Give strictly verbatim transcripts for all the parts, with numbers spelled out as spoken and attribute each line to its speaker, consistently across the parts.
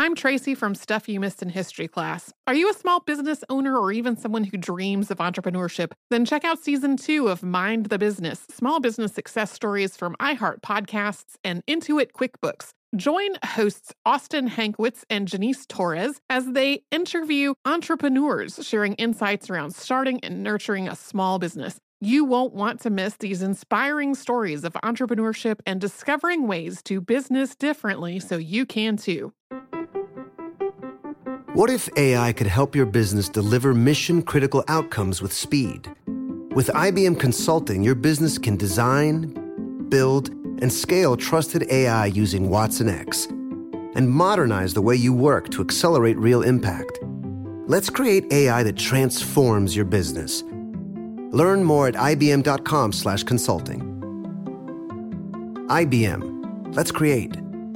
Speaker 1: I'm Tracy from Stuff You Missed in History class. Are you a small business owner or even someone who dreams of entrepreneurship? Then check out season two of Mind the Business, small business success stories from iHeart Podcasts and Intuit QuickBooks. Join hosts Austin Hankwitz and Janice Torres as they interview entrepreneurs sharing insights around starting and nurturing a small business. You won't want to miss these inspiring stories of entrepreneurship and discovering ways to business differently so you can too.
Speaker 2: What if A I could help your business deliver mission-critical outcomes with speed? With I B M Consulting, your business can design, build, and scale trusted A I using Watson X and modernize the way you work to accelerate real impact. Let's create A I that transforms your business. Learn more at ibm.com slash consulting. I B M. Let's create.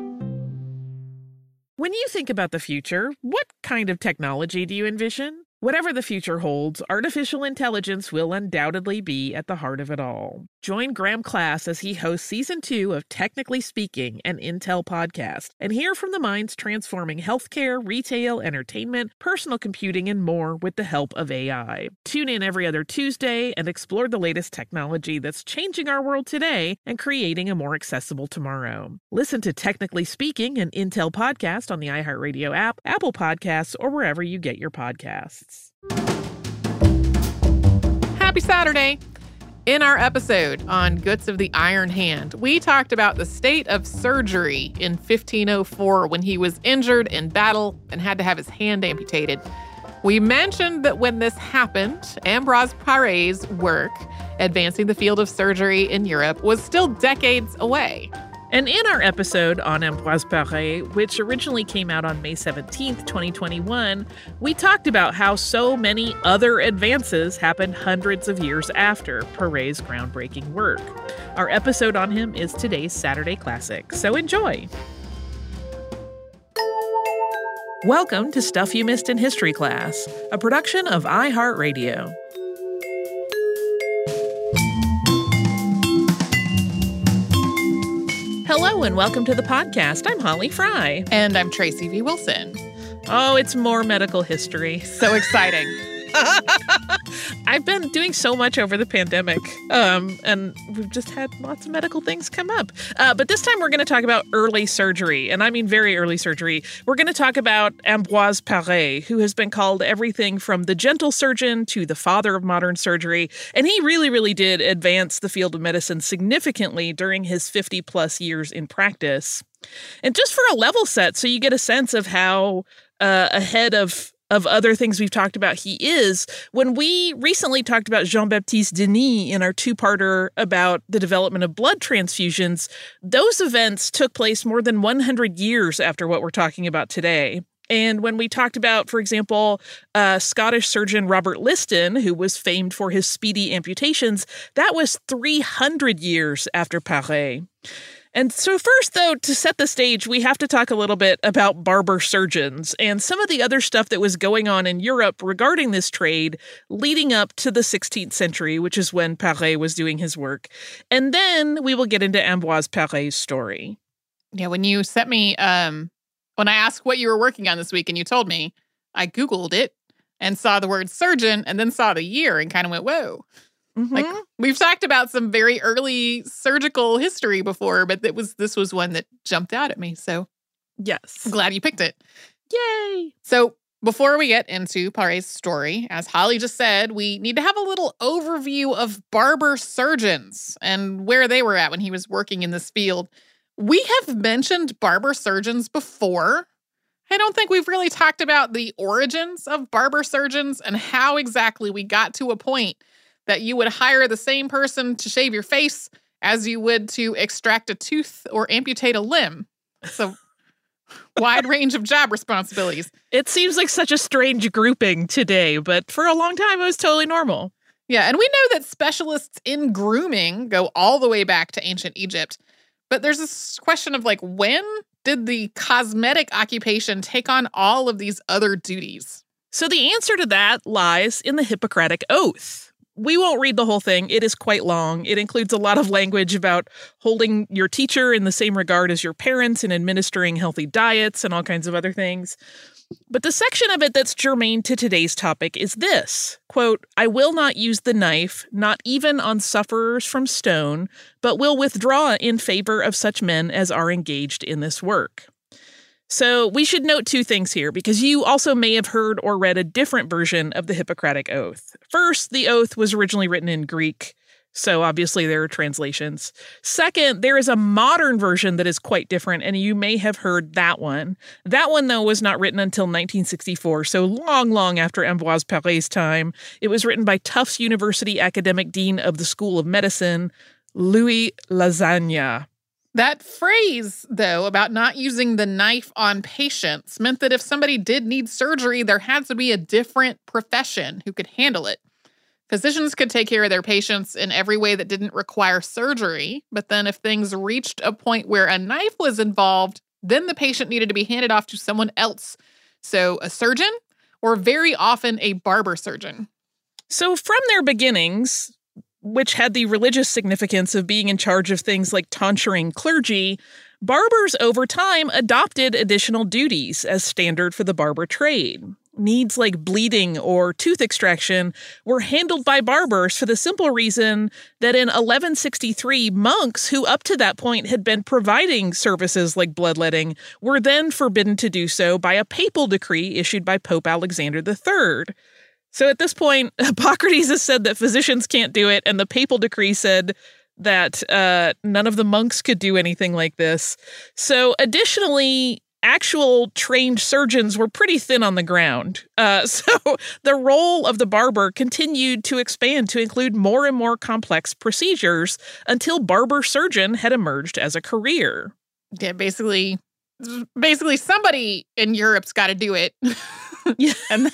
Speaker 3: When you think about the future, what kind of technology do you envision? Whatever the future holds, artificial intelligence will undoubtedly be at the heart of it all. Join Graham Class as he hosts season two of Technically Speaking, an Intel podcast, and hear from the minds transforming healthcare, retail, entertainment, personal computing, and more with the help of A I. Tune in every other Tuesday and explore the latest technology that's changing our world today and creating a more accessible tomorrow. Listen to Technically Speaking, an Intel podcast on the iHeartRadio app, Apple Podcasts, or wherever you get your podcasts.
Speaker 1: Happy Saturday! In our episode on Guts of the Iron Hand, we talked about the state of surgery in fifteen oh four when he was injured in battle and had to have his hand amputated. We mentioned that when this happened, Ambroise Paré's work advancing the field of surgery in Europe was still decades away.
Speaker 3: And in our episode on Ambroise Paré, which originally came out on May seventeenth, twenty twenty-one, we talked about how so many other advances happened hundreds of years after Paré's groundbreaking work. Our episode on him is today's Saturday Classic, so enjoy! Welcome to Stuff You Missed in History Class, a production of iHeartRadio. Hello and welcome to the podcast. I'm Holly Fry.
Speaker 1: And I'm Tracy V. Wilson.
Speaker 3: Oh, it's more medical history.
Speaker 1: So exciting.
Speaker 3: I've been doing so much over the pandemic, um, and we've just had lots of medical things come up. Uh, but this time we're going to talk about early surgery, and I mean very early surgery. We're going to talk about Ambroise Paré, who has been called everything from the gentle surgeon to the father of modern surgery, and he really, really did advance the field of medicine significantly during his fifty-plus years in practice. And just for a level set, so you get a sense of how uh, ahead of of other things we've talked about he is, when we recently talked about Jean-Baptiste Denis in our two-parter about the development of blood transfusions, those events took place more than one hundred years after what we're talking about today. And when we talked about, for example, uh, Scottish surgeon Robert Liston, who was famed for his speedy amputations, that was three hundred years after Paré. And so first, though, to set the stage, we have to talk a little bit about barber surgeons and some of the other stuff that was going on in Europe regarding this trade leading up to the sixteenth century, which is when Paré was doing his work. And then we will get into Ambroise Paré's story.
Speaker 1: Yeah, when you sent me, um, when I asked what you were working on this week and you told me, I Googled it and saw the word surgeon and then saw the year and kind of went, whoa.
Speaker 3: Mm-hmm.
Speaker 1: Like, we've talked about some very early surgical history before, but it was this was one that jumped out at me. So
Speaker 3: yes,
Speaker 1: I'm glad you picked it.
Speaker 3: Yay!
Speaker 1: So before we get into Paré's story, as Holly just said, we need to have a little overview of barber surgeons and where they were at when he was working in this field. We have mentioned barber surgeons before. I don't think we've really talked about the origins of barber surgeons and how exactly we got to a point that you would hire the same person to shave your face as you would to extract a tooth or amputate a limb. So wide range of job responsibilities.
Speaker 3: It seems like such a strange grouping today, but for a long time, it was totally normal.
Speaker 1: Yeah, and we know that specialists in grooming go all the way back to ancient Egypt. But there's this question of, like, when did the cosmetic occupation take on all of these other duties?
Speaker 3: So the answer to that lies in the Hippocratic Oath. We won't read the whole thing. It is quite long. It includes a lot of language about holding your teacher in the same regard as your parents and administering healthy diets and all kinds of other things. But the section of it that's germane to today's topic is this, quote, "I will not use the knife, not even on sufferers from stone, but will withdraw in favor of such men as are engaged in this work." So we should note two things here, because you also may have heard or read a different version of the Hippocratic Oath. First, the oath was originally written in Greek, so obviously there are translations. Second, there is a modern version that is quite different, and you may have heard that one. That one, though, was not written until nineteen sixty-four, so long, long after Ambroise Paré's time. It was written by Tufts University academic dean of the School of Medicine, Louis Lasagna.
Speaker 1: That phrase, though, about not using the knife on patients meant that if somebody did need surgery, there had to be a different profession who could handle it. Physicians could take care of their patients in every way that didn't require surgery, but then if things reached a point where a knife was involved, then the patient needed to be handed off to someone else. So a surgeon, or very often a barber surgeon.
Speaker 3: So from their beginnings, which had the religious significance of being in charge of things like tonsuring clergy, barbers over time adopted additional duties as standard for the barber trade. Needs like bleeding or tooth extraction were handled by barbers for the simple reason that in eleven sixty-three, monks who up to that point had been providing services like bloodletting were then forbidden to do so by a papal decree issued by Pope Alexander the Third. So at this point, Hippocrates has said that physicians can't do it, and the papal decree said that uh, none of the monks could do anything like this. So additionally, actual trained surgeons were pretty thin on the ground. Uh, so the role of the barber continued to expand to include more and more complex procedures until barber surgeon had emerged as a career.
Speaker 1: Yeah, basically, basically somebody in Europe's got to do it.
Speaker 3: Yeah.
Speaker 1: And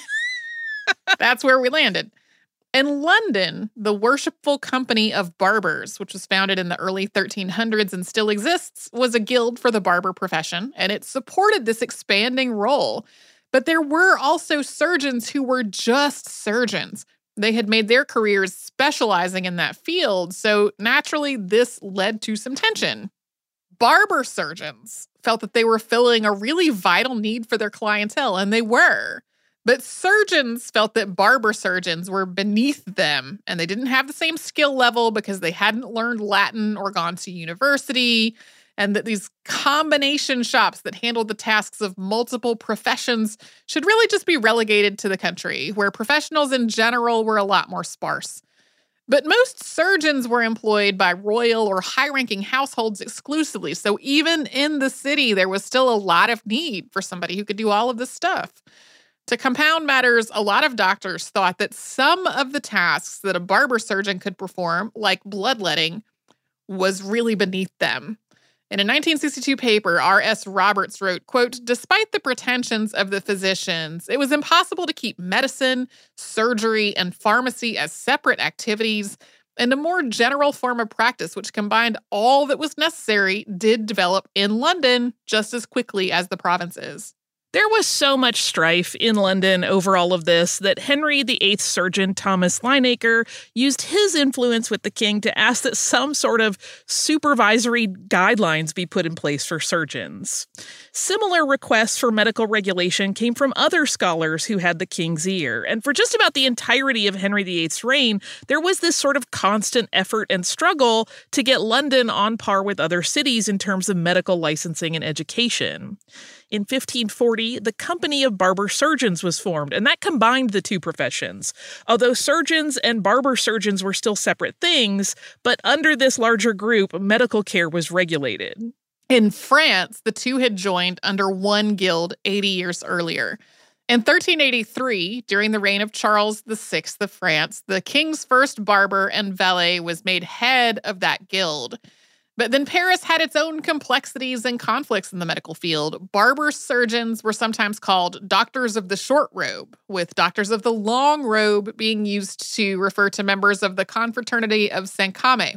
Speaker 1: that's where we landed. In London, the Worshipful Company of Barbers, which was founded in the early thirteen hundreds and still exists, was a guild for the barber profession, and it supported this expanding role. But there were also surgeons who were just surgeons. They had made their careers specializing in that field, so naturally this led to some tension. Barber surgeons felt that they were filling a really vital need for their clientele, and they were. But surgeons felt that barber surgeons were beneath them, and they didn't have the same skill level because they hadn't learned Latin or gone to university, and that these combination shops that handled the tasks of multiple professions should really just be relegated to the country, where professionals in general were a lot more sparse. But most surgeons were employed by royal or high-ranking households exclusively, so even in the city, there was still a lot of need for somebody who could do all of this stuff. To compound matters, a lot of doctors thought that some of the tasks that a barber surgeon could perform, like bloodletting, was really beneath them. In a nineteen sixty-two paper, R S Roberts wrote, quote, "Despite the pretensions of the physicians, it was impossible to keep medicine, surgery, and pharmacy as separate activities, and a more general form of practice which combined all that was necessary did develop in London just as quickly as the provinces."
Speaker 3: There was so much strife in London over all of this that Henry the Eighth's surgeon Thomas Linacre used his influence with the king to ask that some sort of supervisory guidelines be put in place for surgeons. Similar requests for medical regulation came from other scholars who had the king's ear, and for just about the entirety of Henry the Eighth's reign, there was this sort of constant effort and struggle to get London on par with other cities in terms of medical licensing and education. In fifteen forty, the Company of Barber Surgeons was formed, and that combined the two professions. Although surgeons and barber surgeons were still separate things, but under this larger group, medical care was regulated.
Speaker 1: In France, the two had joined under one guild eighty years earlier. In thirteen eighty-three, during the reign of Charles the Sixth of France, the king's first barber and valet was made head of that guild. But then Paris had its own complexities and conflicts in the medical field. Barber surgeons were sometimes called doctors of the short robe, with doctors of the long robe being used to refer to members of the confraternity of Saint Came.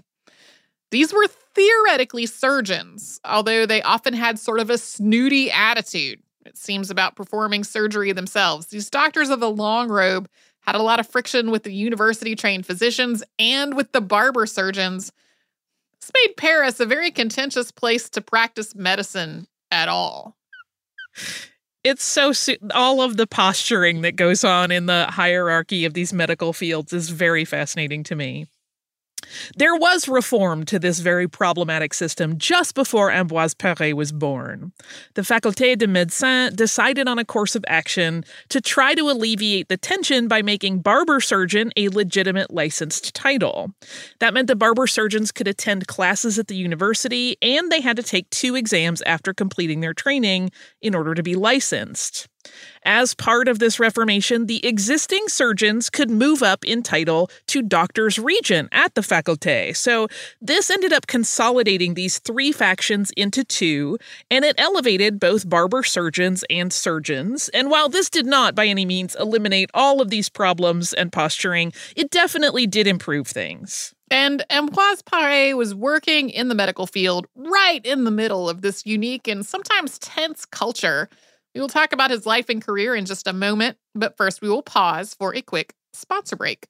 Speaker 1: These were theoretically surgeons, although they often had sort of a snooty attitude, it seems, about performing surgery themselves. These doctors of the long robe had a lot of friction with the university-trained physicians and with the barber surgeons. This made Paris a very contentious place to practice medicine at all.
Speaker 3: It's so, all of the posturing that goes on in the hierarchy of these medical fields is very fascinating to me. There was reform to this very problematic system just before Ambroise Paré was born. The Faculté de Médecine decided on a course of action to try to alleviate the tension by making barber surgeon a legitimate licensed title. That meant the barber surgeons could attend classes at the university, and they had to take two exams after completing their training in order to be licensed. As part of this reformation, the existing surgeons could move up in title to doctors regent at the faculté. So this ended up consolidating these three factions into two, and it elevated both barber surgeons and surgeons. And while this did not by any means eliminate all of these problems and posturing, it definitely did improve things.
Speaker 1: And Ambroise Paré was working in the medical field right in the middle of this unique and sometimes tense culture. We will talk about his life and career in just a moment, but first we will pause for a quick sponsor break.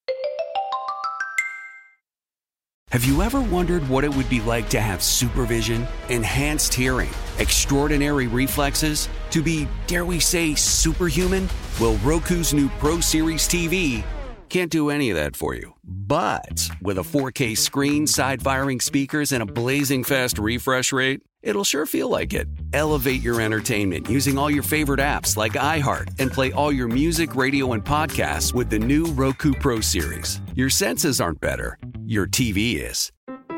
Speaker 4: Have you ever wondered what it would be like to have supervision, enhanced hearing, extraordinary reflexes, to be, dare we say, superhuman? Well, Roku's new Pro Series T V can't do any of that for you. But with a four K screen, side-firing speakers, and a blazing fast refresh rate, it'll sure feel like it. Elevate your entertainment using all your favorite apps like iHeart and play all your music, radio, and podcasts with the new Roku Pro Series. Your senses aren't better. Your T V is.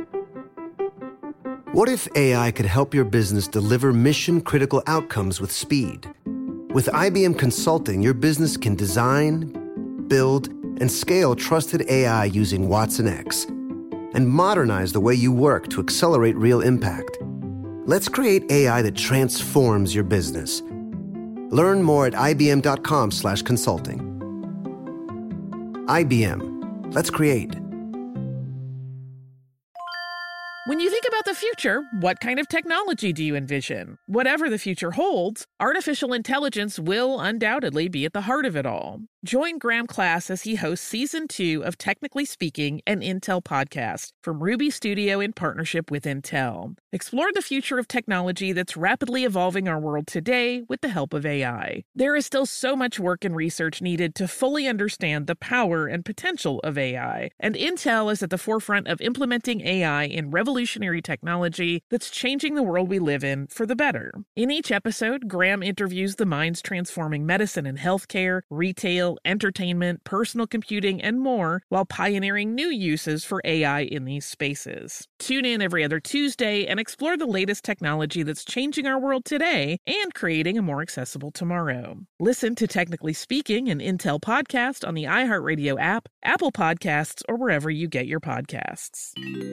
Speaker 2: What if A I could help your business deliver mission-critical outcomes with speed? With I B M Consulting, your business can design, build, and scale trusted A I using Watson X and modernize the way you work to accelerate real impact. Let's create A I that transforms your business. Learn more at ibm.com slash consulting. I B M. Let's create.
Speaker 3: When you think about the future, what kind of technology do you envision? Whatever the future holds, artificial intelligence will undoubtedly be at the heart of it all. Join Graham Class as he hosts Season two of Technically Speaking, an Intel podcast from Ruby Studio in partnership with Intel. Explore the future of technology that's rapidly evolving our world today with the help of A I. There is still so much work and research needed to fully understand the power and potential of A I, and Intel is at the forefront of implementing A I in revolutionary technology that's changing the world we live in for the better. In each episode, Graham interviews the minds transforming medicine and healthcare, retail, entertainment, personal computing, and more, while pioneering new uses for A I in these spaces. Tune in every other Tuesday and explore the latest technology that's changing our world today and creating a more accessible tomorrow. Listen to Technically Speaking, an Intel podcast on the iHeartRadio app, Apple Podcasts, or wherever you get your podcasts.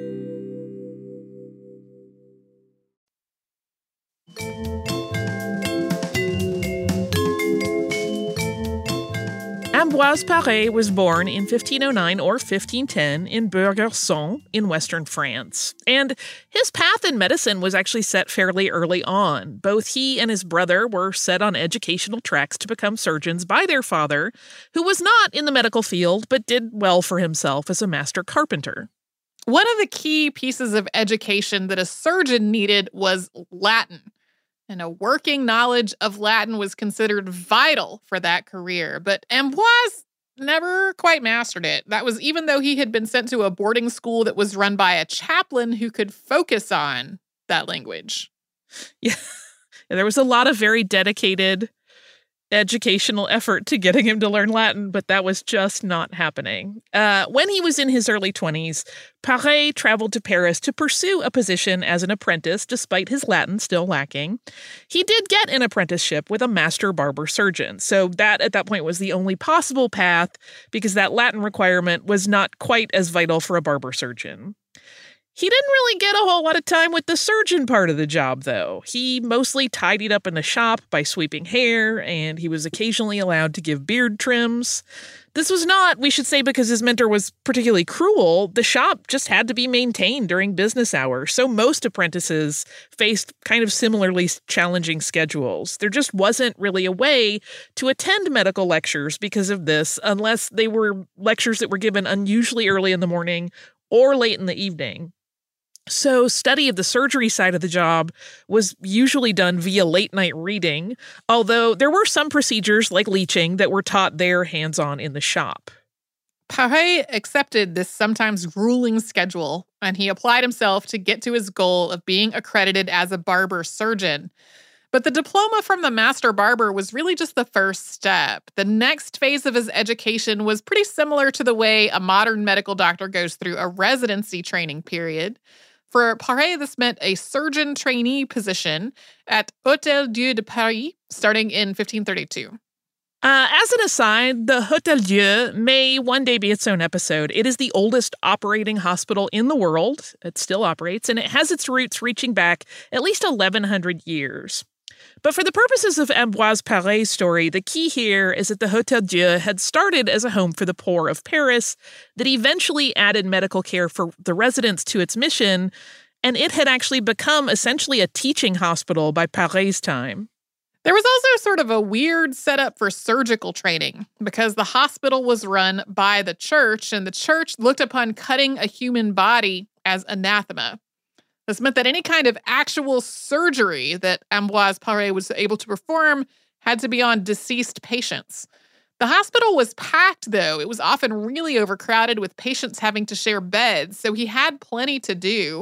Speaker 3: Ambroise Paré was born in fifteen oh nine or fifteen ten in Beurre-Garçon in western France. And his path in medicine was actually set fairly early on. Both he and his brother were set on educational tracks to become surgeons by their father, who was not in the medical field but did well for himself as a master carpenter.
Speaker 1: One of the key pieces of education that a surgeon needed was Latin. And a working knowledge of Latin was considered vital for that career. But Ambroise never quite mastered it. That was even though he had been sent to a boarding school that was run by a chaplain who could focus on that language.
Speaker 3: Yeah, there was a lot of very dedicated educational effort to getting him to learn Latin, but that was just not happening. Uh, when he was in his early twenties, Paré traveled to Paris to pursue a position as an apprentice, despite his Latin still lacking. He did get an apprenticeship with a master barber surgeon, so that at that point was the only possible path because that Latin requirement was not quite as vital for a barber surgeon. He didn't really get a whole lot of time with the surgeon part of the job, though. He mostly tidied up in the shop by sweeping hair, and he was occasionally allowed to give beard trims. This was not, we should say, because his mentor was particularly cruel. The shop just had to be maintained during business hours, so most apprentices faced kind of similarly challenging schedules. There just wasn't really a way to attend medical lectures because of this, unless they were lectures that were given unusually early in the morning or late in the evening. So study of the surgery side of the job was usually done via late-night reading, although there were some procedures like leeching that were taught there hands-on in the shop.
Speaker 1: Paré accepted this sometimes grueling schedule, and he applied himself to get to his goal of being accredited as a barber surgeon. But the diploma from the master barber was really just the first step. The next phase of his education was pretty similar to the way a modern medical doctor goes through a residency training period. For Paré, this meant a surgeon trainee position at Hôtel Dieu de Paris, starting in fifteen thirty-two.
Speaker 3: Uh, as an aside, the Hôtel Dieu may one day be its own episode. It is the oldest operating hospital in the world. It still operates, and it has its roots reaching back at least eleven hundred years. But for the purposes of Ambroise Paré's story, the key here is that the Hôtel Dieu had started as a home for the poor of Paris, that eventually added medical care for the residents to its mission, and it had actually become essentially a teaching hospital by Paré's time.
Speaker 1: There was also sort of a weird setup for surgical training because the hospital was run by the church, and the church looked upon cutting a human body as anathema. This meant that any kind of actual surgery that Ambroise Paré was able to perform had to be on deceased patients. The hospital was packed, though. It was often really overcrowded with patients having to share beds, so he had plenty to do.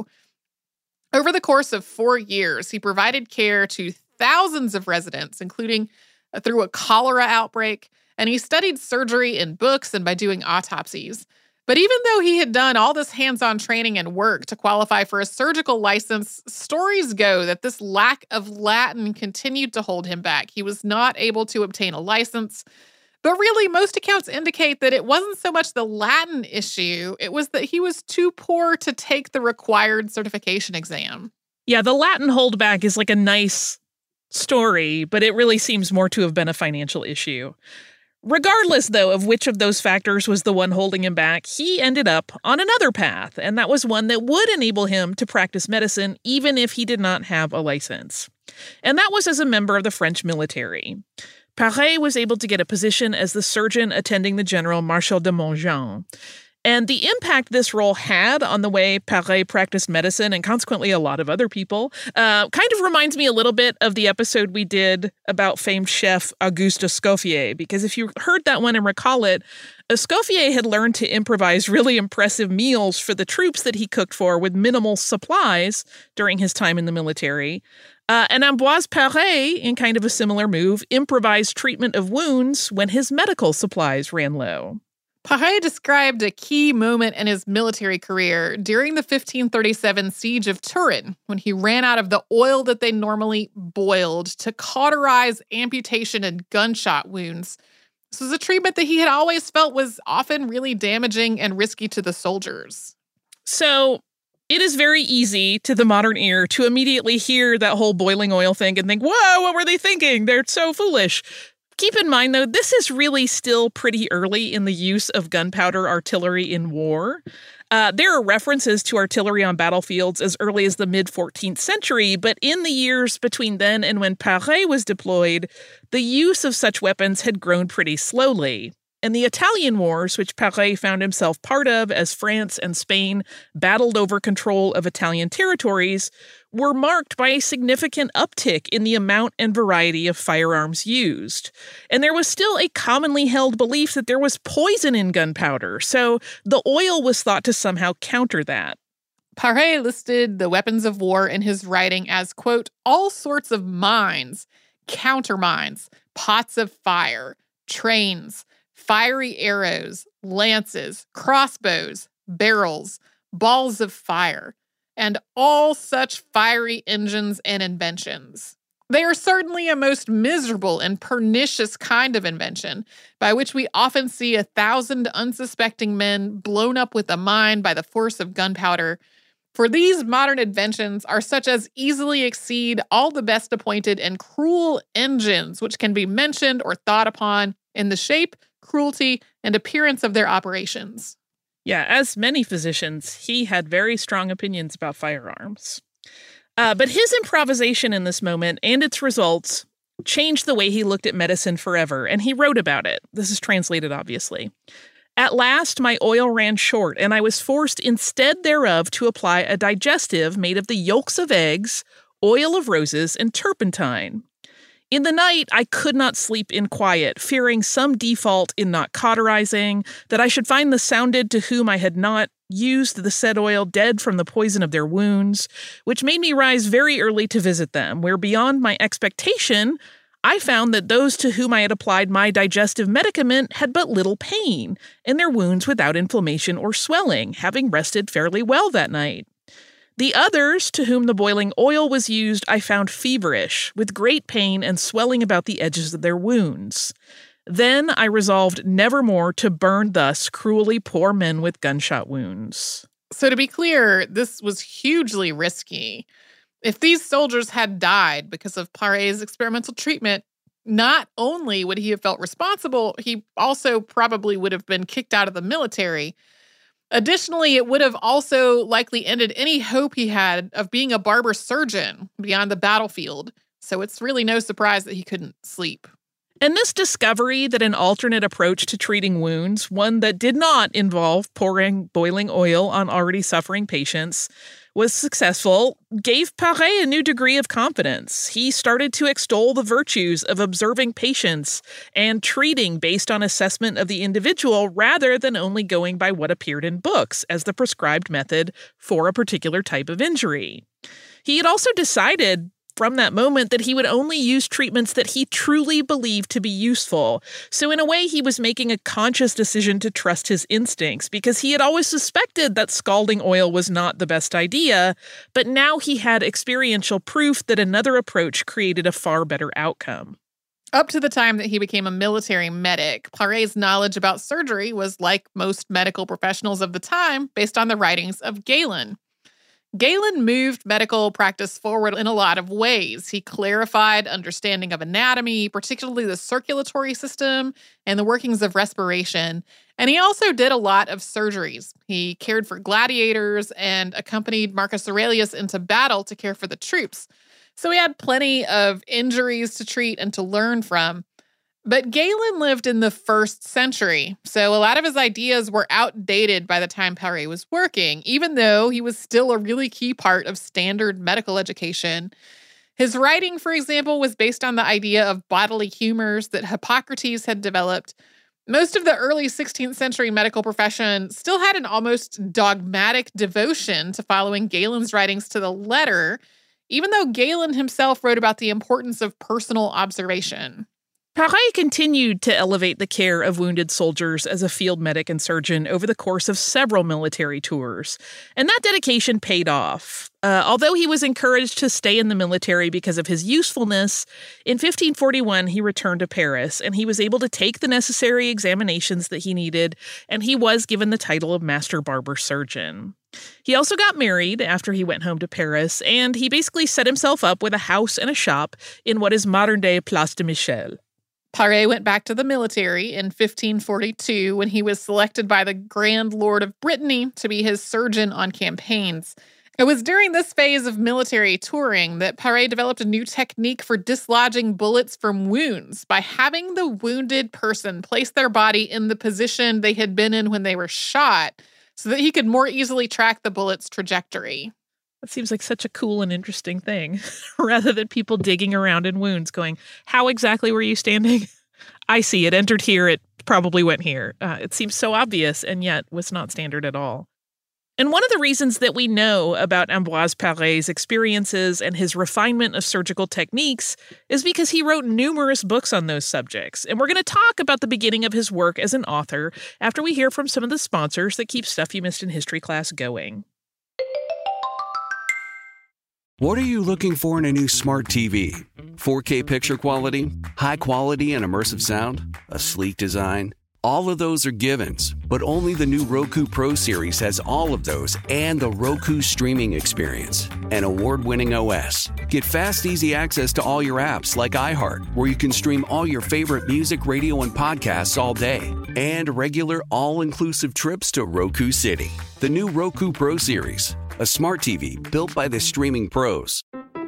Speaker 1: Over the course of four years, he provided care to thousands of residents, including through a cholera outbreak, and he studied surgery in books and by doing autopsies. But even though he had done all this hands-on training and work to qualify for a surgical license, stories go that this lack of Latin continued to hold him back. He was not able to obtain a license. But really, most accounts indicate that it wasn't so much the Latin issue, it was that he was too poor to take the required certification exam.
Speaker 3: Yeah, the Latin holdback is like a nice story, but it really seems more to have been a financial issue. Regardless, though, of which of those factors was the one holding him back, he ended up on another path, and that was one that would enable him to practice medicine even if he did not have a license. And that was as a member of the French military. Paré was able to get a position as the surgeon attending the General Marshal de Montjean. And the impact this role had on the way Paré practiced medicine, and consequently a lot of other people, uh, kind of reminds me a little bit of the episode we did about famed chef Auguste Escoffier, because if you heard that one and recall it, Escoffier had learned to improvise really impressive meals for the troops that he cooked for with minimal supplies during his time in the military. Uh, and Ambroise Paré, in kind of a similar move, improvised treatment of wounds when his medical supplies ran low.
Speaker 1: Paré described a key moment in his military career during the fifteen thirty-seven siege of Turin, when he ran out of the oil that they normally boiled to cauterize amputation and gunshot wounds. This was a treatment that he had always felt was often really damaging and risky to the soldiers.
Speaker 3: So it is very easy to the modern ear to immediately hear that whole boiling oil thing and think, whoa, what were they thinking? They're so foolish. Keep in mind, though, this is really still pretty early in the use of gunpowder artillery in war. Uh, there are references to artillery on battlefields as early as the mid-fourteenth century, but in the years between then and when Paré was deployed, the use of such weapons had grown pretty slowly. And the Italian Wars, which Paré found himself part of as France and Spain battled over control of Italian territories, were marked by a significant uptick in the amount and variety of firearms used. And there was still a commonly held belief that there was poison in gunpowder, so the oil was thought to somehow counter that.
Speaker 1: Paré listed the weapons of war in his writing as, quote, all sorts of mines, countermines, pots of fire, trains, fiery arrows, lances, crossbows, barrels, balls of fire, and all such fiery engines and inventions. They are certainly a most miserable and pernicious kind of invention, by which we often see a thousand unsuspecting men blown up with a mine by the force of gunpowder. For these modern inventions are such as easily exceed all the best appointed and cruel engines which can be mentioned or thought upon in the shape, cruelty, and appearance of their operations.
Speaker 3: Yeah, as many physicians, he had very strong opinions about firearms. Uh, but his improvisation in this moment and its results changed the way he looked at medicine forever, and he wrote about it. This is translated, obviously. At last, my oil ran short, and I was forced instead thereof to apply a digestive made of the yolks of eggs, oil of roses, and turpentine. In the night, I could not sleep in quiet, fearing some default in not cauterizing, that I should find the sounded to whom I had not used the said oil dead from the poison of their wounds, which made me rise very early to visit them, where beyond my expectation, I found that those to whom I had applied my digestive medicament had but little pain, and their wounds without inflammation or swelling, having rested fairly well that night. The others, to whom the boiling oil was used, I found feverish, with great pain and swelling about the edges of their wounds. Then I resolved nevermore to burn thus cruelly poor men with gunshot wounds.
Speaker 1: So to be clear, this was hugely risky. If these soldiers had died because of Paré's experimental treatment, not only would he have felt responsible, he also probably would have been kicked out of the military. Additionally, it would have also likely ended any hope he had of being a barber surgeon beyond the battlefield. So it's really no surprise that he couldn't sleep.
Speaker 3: And this discovery that an alternate approach to treating wounds, one that did not involve pouring boiling oil on already suffering patients, was successful, gave Paré a new degree of confidence. He started to extol the virtues of observing patients and treating based on assessment of the individual rather than only going by what appeared in books as the prescribed method for a particular type of injury. He had also decided from that moment that he would only use treatments that he truly believed to be useful. So in a way, he was making a conscious decision to trust his instincts because he had always suspected that scalding oil was not the best idea, but now he had experiential proof that another approach created a far better outcome.
Speaker 1: Up to the time that he became a military medic, Paré's knowledge about surgery was like most medical professionals of the time, based on the writings of Galen. Galen moved medical practice forward in a lot of ways. He clarified understanding of anatomy, particularly the circulatory system and the workings of respiration. And he also did a lot of surgeries. He cared for gladiators and accompanied Marcus Aurelius into battle to care for the troops. So he had plenty of injuries to treat and to learn from. But Galen lived in the first century, so a lot of his ideas were outdated by the time Paré was working, even though he was still a really key part of standard medical education. His writing, for example, was based on the idea of bodily humors that Hippocrates had developed. Most of the early sixteenth century medical profession still had an almost dogmatic devotion to following Galen's writings to the letter, even though Galen himself wrote about the importance of personal observation.
Speaker 3: Paré continued to elevate the care of wounded soldiers as a field medic and surgeon over the course of several military tours, and that dedication paid off. Uh, although he was encouraged to stay in the military because of his usefulness, in fifteen forty-one he returned to Paris, and he was able to take the necessary examinations that he needed, and he was given the title of Master Barber Surgeon. He also got married after he went home to Paris, and he basically set himself up with a house and a shop in what is modern-day Place de Michel.
Speaker 1: Paré went back to the military in fifteen forty-two when he was selected by the Grand Lord of Brittany to be his surgeon on campaigns. It was during this phase of military touring that Paré developed a new technique for dislodging bullets from wounds by having the wounded person place their body in the position they had been in when they were shot so that he could more easily track the bullet's trajectory.
Speaker 3: That seems like such a cool and interesting thing, rather than people digging around in wounds going, how exactly were you standing? I see, it entered here, it probably went here. Uh, it seems so obvious, and yet was not standard at all. And one of the reasons that we know about Ambroise Paré's experiences and his refinement of surgical techniques is because he wrote numerous books on those subjects. And we're going to talk about the beginning of his work as an author after we hear from some of the sponsors that keep Stuff You Missed in History class going.
Speaker 4: What are you looking for in a new smart T V? four K picture quality? High quality and immersive sound? A sleek design? All of those are givens, but only the new Roku Pro Series has all of those and the Roku streaming experience, an award-winning O S. Get fast, easy access to all your apps like iHeart, where you can stream all your favorite music, radio, and podcasts all day, and regular all-inclusive trips to Roku City. The new Roku Pro Series, a smart T V built by the streaming pros.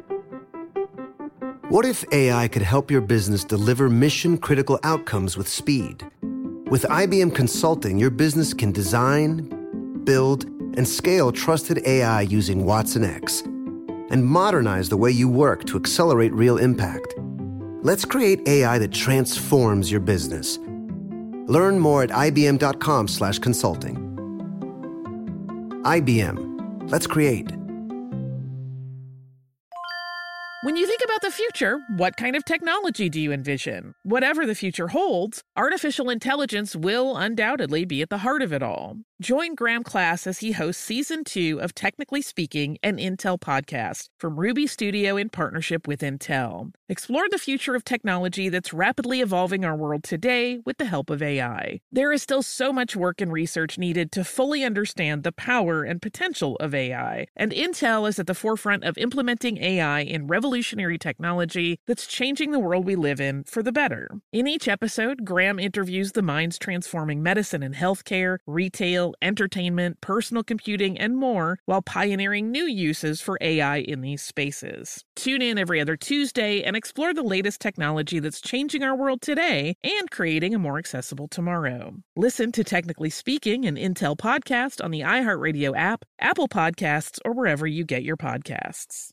Speaker 2: What if A I could help your business deliver mission-critical outcomes with speed? With I B M Consulting, your business can design, build, and scale trusted A I using Watson X, and modernize the way you work to accelerate real impact. Let's create A I that transforms your business. Learn more at ibm.com slash consulting. I B M. Let's create.
Speaker 3: When you think about the future, what kind of technology do you envision? Whatever the future holds, artificial intelligence will undoubtedly be at the heart of it all. Join Graham Class as he hosts Season two of Technically Speaking, an Intel podcast from Ruby Studio in partnership with Intel. Explore the future of technology that's rapidly evolving our world today with the help of A I. There is still so much work and research needed to fully understand the power and potential of A I, and Intel is at the forefront of implementing A I in revolutionary technology that's changing the world we live in for the better. In each episode, Graham interviews the minds transforming medicine and healthcare, retail, entertainment, personal computing, and more, while pioneering new uses for A I in these spaces. Tune in every other Tuesday and explore the latest technology that's changing our world today and creating a more accessible tomorrow. Listen to Technically Speaking, an Intel podcast on the iHeartRadio app, Apple Podcasts, or wherever you get your podcasts.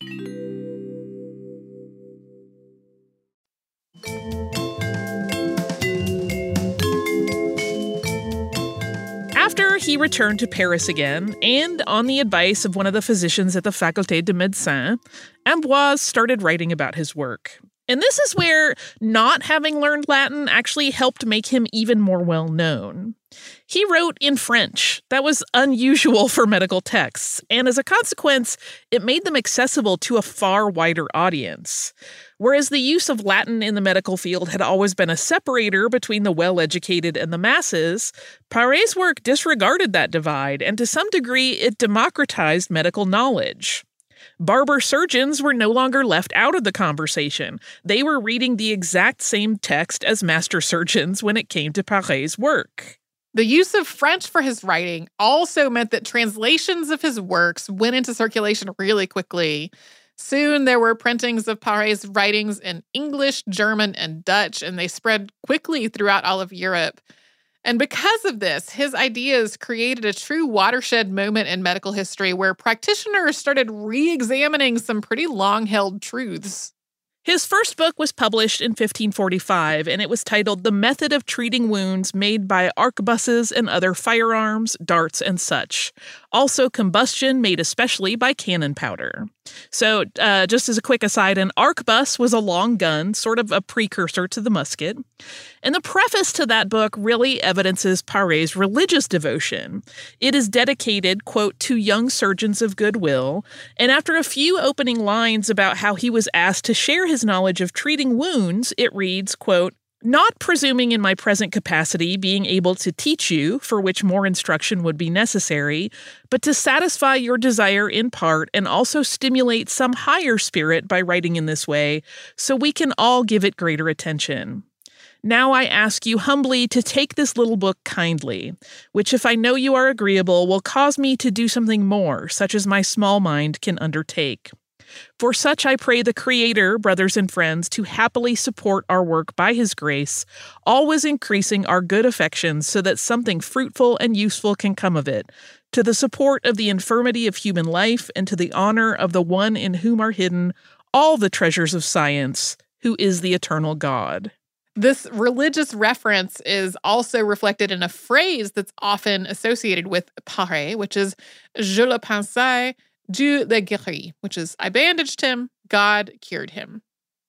Speaker 3: After he returned to Paris again, and on the advice of one of the physicians at the Faculté de Médecine, Ambroise started writing about his work. And this is where not having learned Latin actually helped make him even more well-known. He wrote in French. That was unusual for medical texts, and as a consequence, it made them accessible to a far wider audience. Whereas the use of Latin in the medical field had always been a separator between the well-educated and the masses, Paré's work disregarded that divide, and to some degree, it democratized medical knowledge. Barber surgeons were no longer left out of the conversation. They were reading the exact same text as master surgeons when it came to Paré's work.
Speaker 1: The use of French for his writing also meant that translations of his works went into circulation really quickly. Soon there were printings of Paré's writings in English, German, and Dutch, and they spread quickly throughout all of Europe. And because of this, his ideas created a true watershed moment in medical history where practitioners started re-examining some pretty long-held truths.
Speaker 3: His first book was published in fifteen forty-five, and it was titled The Method of Treating Wounds Made by Arquebuses and Other Firearms, Darts, and Such. Also, combustion made especially by cannon powder. So, uh, just as a quick aside, an arquebus was a long gun, sort of a precursor to the musket. And the preface to that book really evidences Paré's religious devotion. It is dedicated, quote, to young surgeons of goodwill, and after a few opening lines about how he was asked to share his knowledge of treating wounds, it reads, quote, not presuming in my present capacity being able to teach you, for which more instruction would be necessary, but to satisfy your desire in part and also stimulate some higher spirit by writing in this way, so we can all give it greater attention. Now I ask you humbly to take this little book kindly, which if I know you are agreeable will cause me to do something more, such as my small mind can undertake. For such I pray the Creator, brothers and friends, to happily support our work by His grace, always increasing our good affections so that something fruitful and useful can come of it, to the support of the infirmity of human life and to the honor of the one in whom are hidden all the treasures of science, who is the eternal God.
Speaker 1: This religious reference is also reflected in a phrase that's often associated with Paré, which is Je le pensais, Dieu le guérit, which is I bandaged him, God cured him.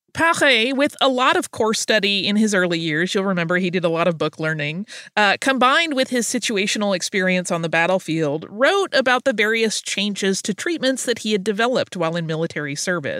Speaker 3: Paré, with a lot of course study in his early years, you'll remember he did a lot of book learning, uh, combined with his situational experience on the battlefield, wrote about the various changes to treatments that he had developed while in military service.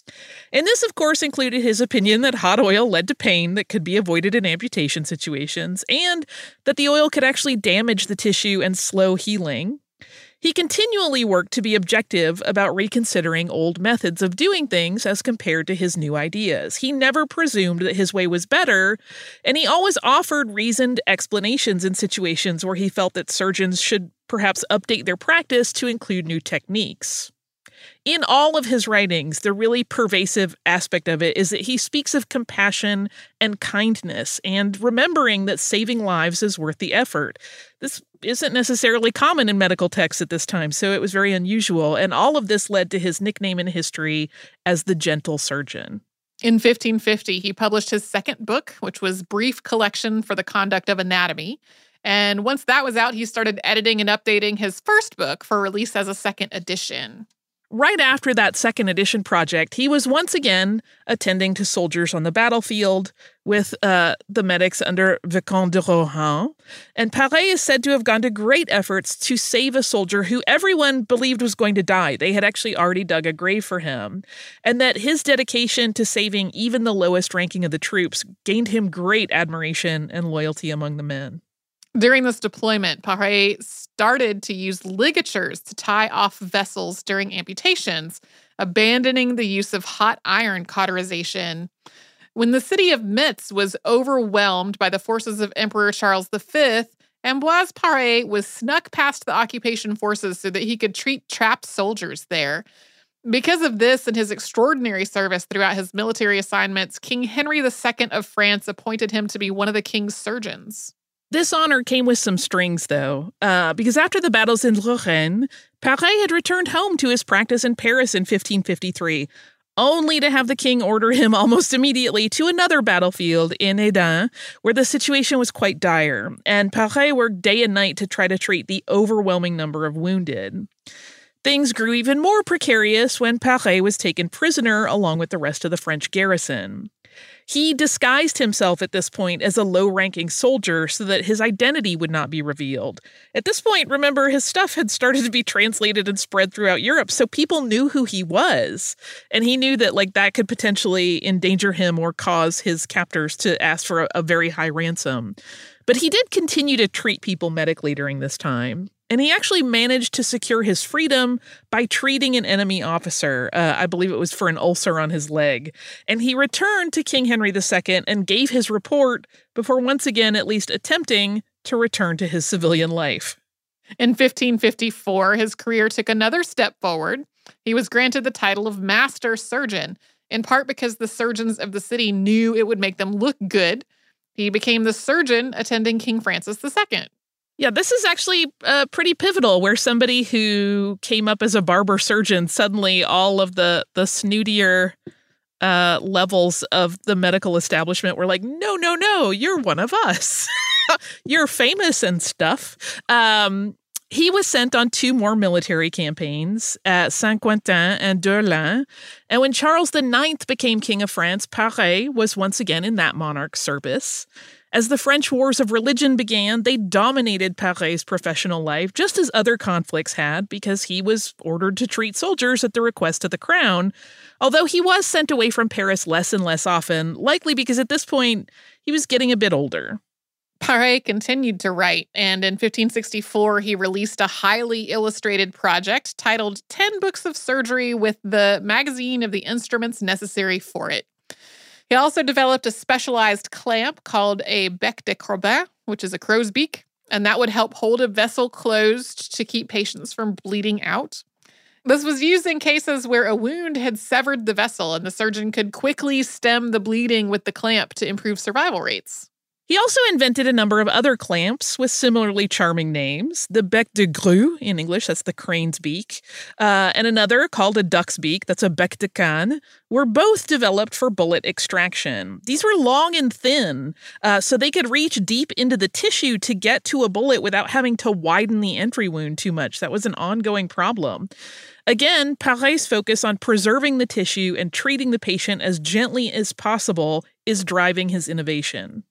Speaker 3: And this, of course, included his opinion that hot oil led to pain that could be avoided in amputation situations, and that the oil could actually damage the tissue and slow healing. He continually worked to be objective about reconsidering old methods of doing things as compared to his new ideas. He never presumed that his way was better, and he always offered reasoned explanations in situations where he felt that surgeons should perhaps update their practice to include new techniques. In all of his writings, the really pervasive aspect of it is that he speaks of compassion and kindness and remembering that saving lives is worth the effort. This isn't necessarily common in medical texts at this time, so it was very unusual, and all of this led to his nickname in history as the Gentle Surgeon.
Speaker 1: In fifteen fifty, he published his second book, which was Brief Collection for the Conduct of Anatomy. And once that was out, he started editing and updating his first book for release as a second edition.
Speaker 3: Right after that second edition project, he was once again attending to soldiers on the battlefield with uh, the medics under Vicomte de Rohan. And Paré is said to have gone to great efforts to save a soldier who everyone believed was going to die. They had actually already dug a grave for him. And that his dedication to saving even the lowest ranking of the troops gained him great admiration and loyalty among the men.
Speaker 1: During this deployment, Paré started to use ligatures to tie off vessels during amputations, abandoning the use of hot iron cauterization. When the city of Metz was overwhelmed by the forces of Emperor Charles the Fifth, Ambroise Paré was snuck past the occupation forces so that he could treat trapped soldiers there. Because of this and his extraordinary service throughout his military assignments, King Henry the Second of France appointed him to be one of the king's surgeons.
Speaker 3: This honor came with some strings, though, uh, because after the battles in Lorraine, Paré had returned home to his practice in Paris in fifteen fifty-three, only to have the king order him almost immediately to another battlefield in Hesdin, where the situation was quite dire, and Paré worked day and night to try to treat the overwhelming number of wounded. Things grew even more precarious when Paré was taken prisoner along with the rest of the French garrison. He disguised himself at this point as a low-ranking soldier so that his identity would not be revealed. At this point, remember, his stuff had started to be translated and spread throughout Europe, so people knew who he was. And he knew that, like, that could potentially endanger him or cause his captors to ask for a, a very high ransom. But he did continue to treat people medically during this time. And he actually managed to secure his freedom by treating an enemy officer. Uh, I believe it was for an ulcer on his leg. And he returned to King Henry the Second and gave his report before once again at least attempting to return to his civilian life.
Speaker 1: In fifteen fifty-four, his career took another step forward. He was granted the title of Master Surgeon, in part because the surgeons of the city knew it would make them look good. He became the surgeon attending King Francis the Second.
Speaker 3: Yeah, this is actually uh, pretty pivotal, where somebody who came up as a barber surgeon, suddenly all of the, the snootier uh, levels of the medical establishment were like, no, no, no, you're one of us. You're famous and stuff. Um, he was sent on two more military campaigns at Saint-Quentin and Durlin. And when Charles the Ninth became King of France, Paré was once again in that monarch's service. As the French Wars of Religion began, they dominated Paré's professional life, just as other conflicts had, because he was ordered to treat soldiers at the request of the crown, although he was sent away from Paris less and less often, likely because at this point, he was getting a bit older.
Speaker 1: Paré continued to write, and in fifteen sixty-four, he released a highly illustrated project titled ten Books of Surgery with the magazine of the instruments necessary for it. He also developed a specialized clamp called a bec de crobin, which is a crow's beak, and that would help hold a vessel closed to keep patients from bleeding out. This was used in cases where a wound had severed the vessel, and the surgeon could quickly stem the bleeding with the clamp to improve survival rates.
Speaker 3: He also invented a number of other clamps with similarly charming names. The bec de grue, in English, that's the crane's beak, uh, and another called a duck's beak, that's a bec de cane, were both developed for bullet extraction. These were long and thin, uh, so they could reach deep into the tissue to get to a bullet without having to widen the entry wound too much. That was an ongoing problem. Again, Paré's focus on preserving the tissue and treating the patient as gently as possible is driving his innovation.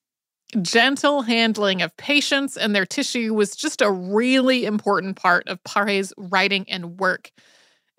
Speaker 1: Gentle handling of patients and their tissue was just a really important part of Paré's writing and work.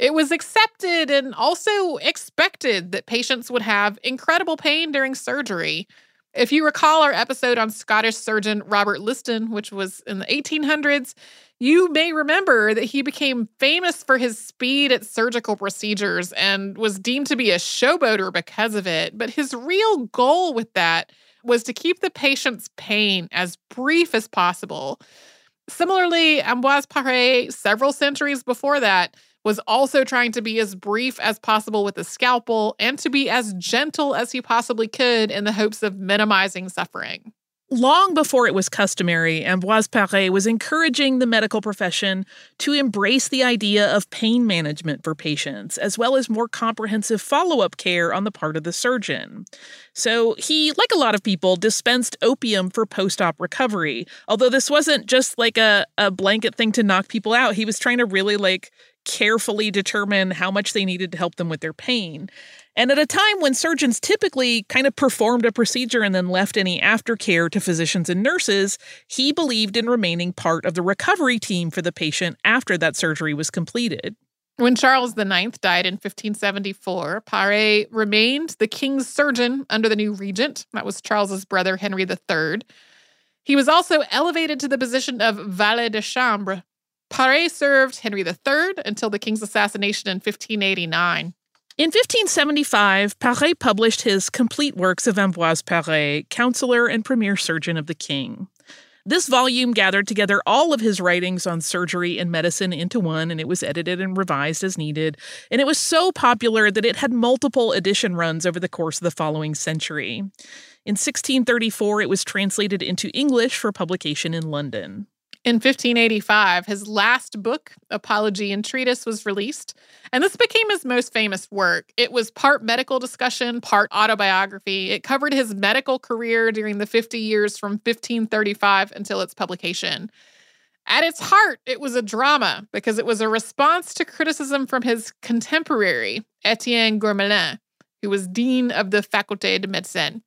Speaker 1: It was accepted and also expected that patients would have incredible pain during surgery. If you recall our episode on Scottish surgeon Robert Liston, which was in the eighteen hundreds, you may remember that he became famous for his speed at surgical procedures and was deemed to be a showboater because of it. But his real goal with that was to keep the patient's pain as brief as possible. Similarly, Ambroise Paré, several centuries before that, was also trying to be as brief as possible with the scalpel and to be as gentle as he possibly could in the hopes of minimizing suffering.
Speaker 3: Long before it was customary, Ambroise Paré was encouraging the medical profession to embrace the idea of pain management for patients, as well as more comprehensive follow-up care on the part of the surgeon. So he, like a lot of people, dispensed opium for post-op recovery. Although this wasn't just like a, a blanket thing to knock people out. He was trying to really like carefully determine how much they needed to help them with their pain. And at a time when surgeons typically kind of performed a procedure and then left any aftercare to physicians and nurses, he believed in remaining part of the recovery team for the patient after that surgery was completed.
Speaker 1: When Charles the Ninth died in fifteen seventy-four, Paré remained the king's surgeon under the new regent. That was Charles's brother, Henry the Third. He was also elevated to the position of valet de chambre. Paré served Henry the Third until the king's assassination in fifteen eighty-nine.
Speaker 3: In fifteen seventy-five, Paré published his Complete Works of Ambroise Paré, Counselor and Premier Surgeon of the King. This volume gathered together all of his writings on surgery and medicine into one, and it was edited and revised as needed. And it was so popular that it had multiple edition runs over the course of the following century. In sixteen thirty-four, it was translated into English for publication in London.
Speaker 1: In fifteen eighty-five, his last book, Apology and Treatise, was released, and this became his most famous work. It was part medical discussion, part autobiography. It covered his medical career during the fifty years from fifteen thirty-five until its publication. At its heart, it was a drama because it was a response to criticism from his contemporary, Etienne Gourmelin, who was dean of the Faculté de Médecine.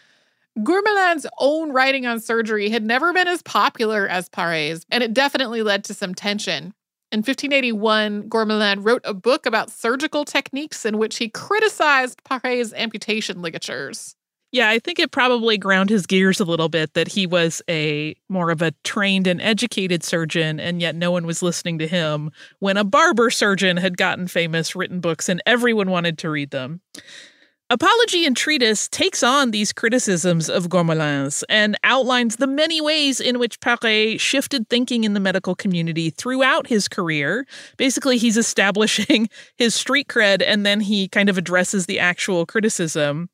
Speaker 1: Gourmelin's own writing on surgery had never been as popular as Paré's, and it definitely led to some tension. In fifteen eighty-one, Gourmelin wrote a book about surgical techniques in which he criticized Paré's amputation ligatures.
Speaker 3: Yeah, I think it probably ground his gears a little bit that he was a more of a trained and educated surgeon, and yet no one was listening to him when a barber surgeon had gotten famous, written books, and everyone wanted to read them. Apology and Treatise takes on these criticisms of Gourmelin's and outlines the many ways in which Paré shifted thinking in the medical community throughout his career. Basically, he's establishing his street cred, and then he kind of addresses the actual criticism.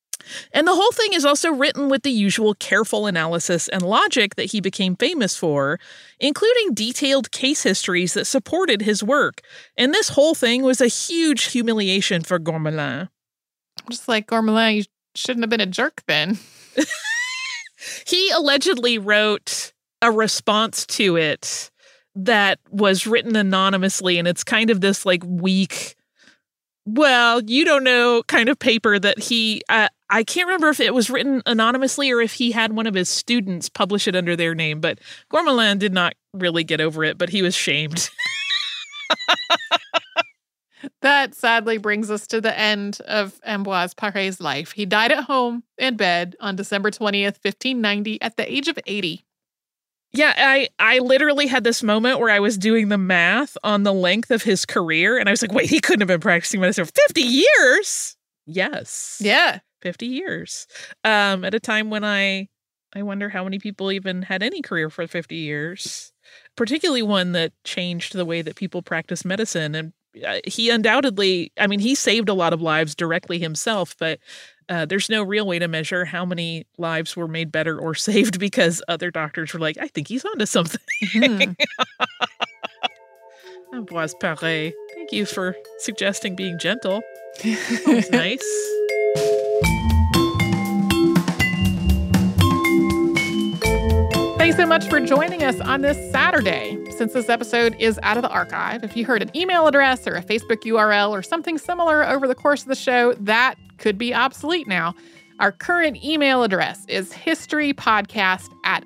Speaker 3: And the whole thing is also written with the usual careful analysis and logic that he became famous for, including detailed case histories that supported his work. And this whole thing was a huge humiliation for Gourmelin.
Speaker 1: Just like Gourmelin, you shouldn't have been a jerk then.
Speaker 3: He allegedly wrote a response to it that was written anonymously, and it's kind of this like weak, well, you don't know kind of paper that he, uh, I can't remember if it was written anonymously or if he had one of his students publish it under their name, but Gourmelin did not really get over it, but he was shamed.
Speaker 1: That sadly brings us to the end of Ambroise Paré's life. He died at home in bed on December twentieth, fifteen ninety, at the age of eighty.
Speaker 3: Yeah, I, I literally had this moment where I was doing the math on the length of his career, and I was like, wait, he couldn't have been practicing medicine for fifty years? Yes.
Speaker 1: Yeah.
Speaker 3: fifty years. Um, at a time when I, I wonder how many people even had any career for fifty years, particularly one that changed the way that people practice medicine. And uh, he undoubtedly, I mean, he saved a lot of lives directly himself, but uh, there's no real way to measure how many lives were made better or saved because other doctors were like, I think he's onto something. Mm-hmm. Ambroise Paré, thank you for suggesting being gentle. That was nice.
Speaker 1: Thanks so much for joining us on this Saturday. Since this episode is out of the archive, if you heard an email address or a Facebook U R L or something similar over the course of the show, that could be obsolete now. Our current email address is historypodcast at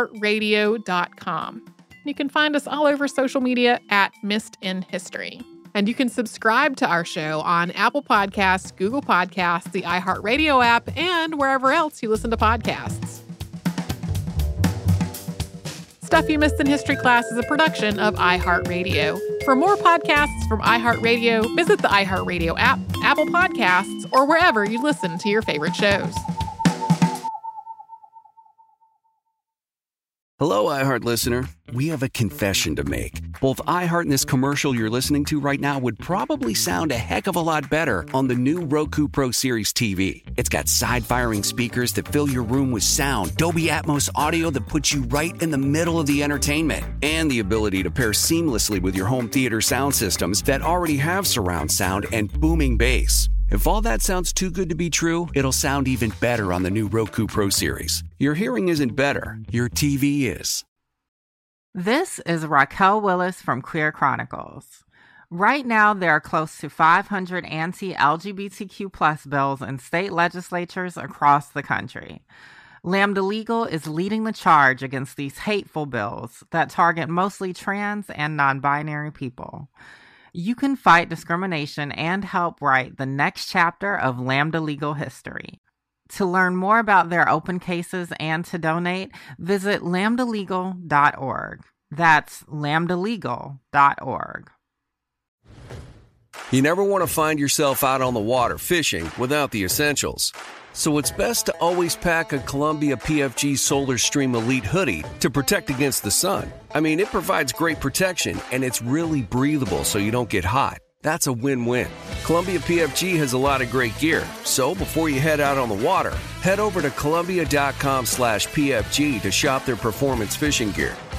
Speaker 1: iheartradio dot com. You can find us all over social media at Missed in History. And you can subscribe to our show on Apple Podcasts, Google Podcasts, the iHeartRadio app, and wherever else you listen to podcasts. Stuff You Missed in History Class is a production of iHeartRadio. For more podcasts from iHeartRadio, visit the iHeartRadio app, Apple Podcasts, or wherever you listen to your favorite shows.
Speaker 4: Hello, iHeart listener. We have a confession to make. Both iHeart and this commercial you're listening to right now would probably sound a heck of a lot better on the new Roku Pro Series T V. It's got side-firing speakers that fill your room with sound, Dolby Atmos audio that puts you right in the middle of the entertainment, and the ability to pair seamlessly with your home theater sound systems that already have surround sound and booming bass. If all that sounds too good to be true, it'll sound even better on the new Roku Pro Series. Your hearing isn't better, your T V is.
Speaker 5: This is Raquel Willis from Queer Chronicles. Right now, there are close to five hundred anti-L G B T Q plus bills in state legislatures across the country. Lambda Legal is leading the charge against these hateful bills that target mostly trans and non-binary people. You can fight discrimination and help write the next chapter of Lambda Legal history. To learn more about their open cases and to donate, visit lambda legal dot org. That's lambda legal dot org.
Speaker 6: You never want to find yourself out on the water fishing without the essentials. So it's best to always pack a Columbia P F G Solar Stream Elite hoodie to protect against the sun. I mean, it provides great protection, and it's really breathable so you don't get hot. That's a win-win. Columbia P F G has a lot of great gear, so before you head out on the water, head over to Columbia dot com slash P F G to shop their performance fishing gear.